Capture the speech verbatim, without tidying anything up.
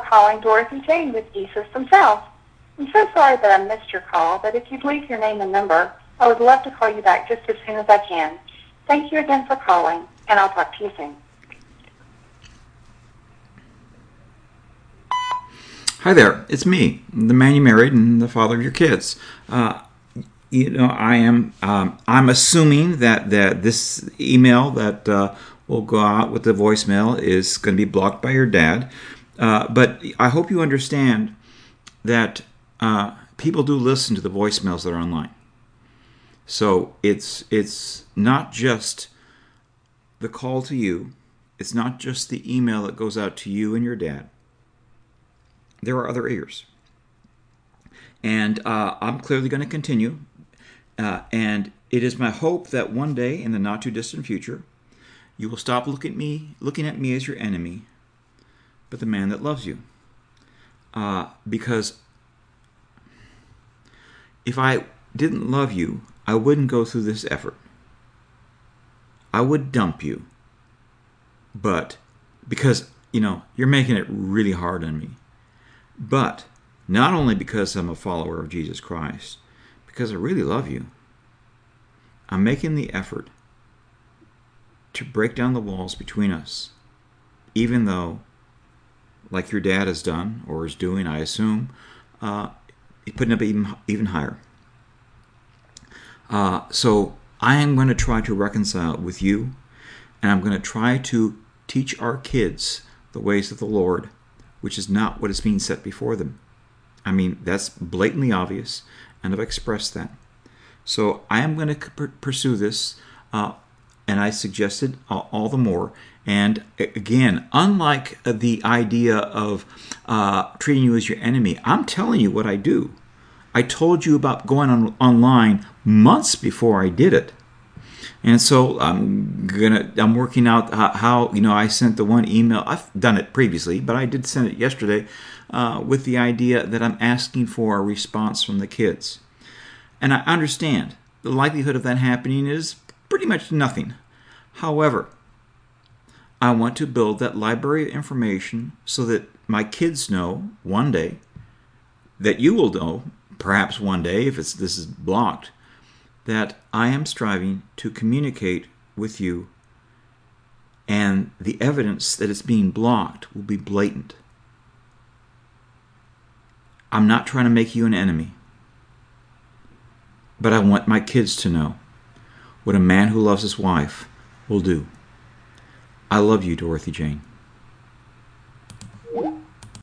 calling Dorothy Jane with E-Systems South. I'm so sorry that I missed your call, but if you'd leave your name and number, I would love to call you back just as soon as I can. Thank you again for calling, and I'll talk to you soon. Hi there, it's me, the man you married and the father of your kids. Uh, you know, I am. Um, I'm assuming that that this email that uh, will go out with the voicemail is going to be blocked by your dad. Uh, but I hope you understand that uh, people do listen to the voicemails that are online. So it's it's not just the call to you. It's not just the email that goes out to you and your dad. There are other ears. And uh, I'm clearly going to continue. Uh, and it is my hope that one day in the not too distant future, you will stop looking at me, looking at me as your enemy, but the man that loves you. Uh, because if I didn't love you, I wouldn't go through this effort. I would dump you. But because, you know, you're making it really hard on me. But not only because I'm a follower of Jesus Christ, because I really love you. I'm making the effort to break down the walls between us, even though, like your dad has done, or is doing, I assume, uh, he's putting up even, even higher. Uh, so I am going to try to reconcile with you, and I'm going to try to teach our kids the ways of the Lord, which is not what is being set before them. I mean, that's blatantly obvious, and I've expressed that. So I am going to pursue this, uh, and I suggested uh, all the more. And again, unlike the idea of uh, treating you as your enemy, I'm telling you what I do. I told you about going on online months before I did it. And so I'm gonna. I'm working out how, how you know I sent the one email. I've done it previously, but I did send it yesterday uh, with the idea that I'm asking for a response from the kids. And I understand the likelihood of that happening is pretty much nothing. However, I want to build that library of information so that my kids know one day, that you will know perhaps one day if it's this is blocked, that I am striving to communicate with you, and the evidence that it's being blocked will be blatant. I'm not trying to make you an enemy, but I want my kids to know what a man who loves his wife will do. I love you, Dorothy Jane.